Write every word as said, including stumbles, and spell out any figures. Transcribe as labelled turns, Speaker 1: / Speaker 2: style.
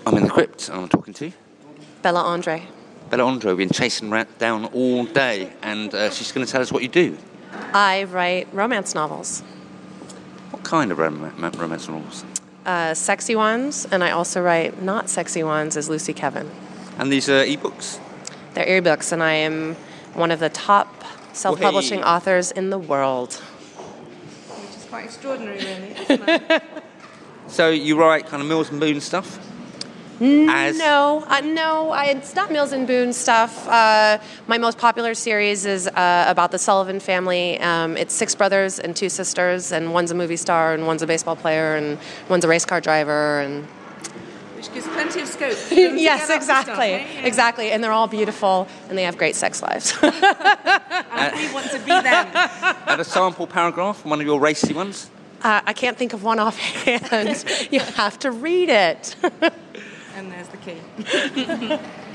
Speaker 1: I'm in the crypt, and I'm talking to
Speaker 2: Bella Andre.
Speaker 1: Bella Andre. We've been chasing her down all day, and uh, she's going to tell us what you do.
Speaker 2: I write romance novels.
Speaker 1: What kind of rom- romance novels?
Speaker 2: Uh, sexy ones, and I also write not sexy ones as Lucy Kevin.
Speaker 1: And these are ebooks?
Speaker 2: They're ebooks, and I am one of the top self-publishing
Speaker 1: Hey.
Speaker 2: authors in the world.
Speaker 3: Which is quite extraordinary, really, isn't it?
Speaker 1: So you write kind of Mills and Boon stuff? As
Speaker 2: No, uh, no, I, it's not Mills and Boon stuff. Uh, my most popular series is uh, about the Sullivan family. Um, it's six brothers and two sisters, and one's a movie star, and one's a baseball player, and one's a race car driver, and
Speaker 3: Which gives plenty of scope. for them to
Speaker 2: yes,
Speaker 3: get up to
Speaker 2: exactly,
Speaker 3: stuff, eh? Yeah.
Speaker 2: exactly, and they're all beautiful, and they have great sex lives.
Speaker 3: And we want to be them.
Speaker 1: and a sample paragraph from one of your racy ones?
Speaker 2: uh, I can't think of one offhand. You have to read it.
Speaker 3: And there's the key.